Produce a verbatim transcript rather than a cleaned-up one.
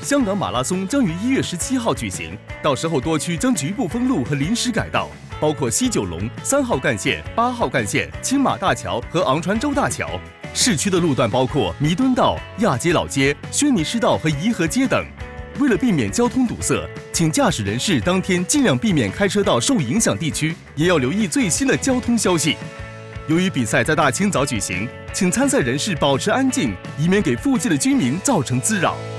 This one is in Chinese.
香港马拉松将于一月十七号举行，到时候多区将局部封路和临时改道，包括西九龙、三号干线、八号干线、青马大桥和昂船洲大桥。市区的路段包括弥敦道、亚皆老街、轩尼诗道和颐和街等。为了避免交通堵塞，请驾驶人士当天尽量避免开车到受影响地区，也要留意最新的交通消息。由于比赛在大清早举行，请参赛人士保持安静，以免给附近的居民造成滋扰。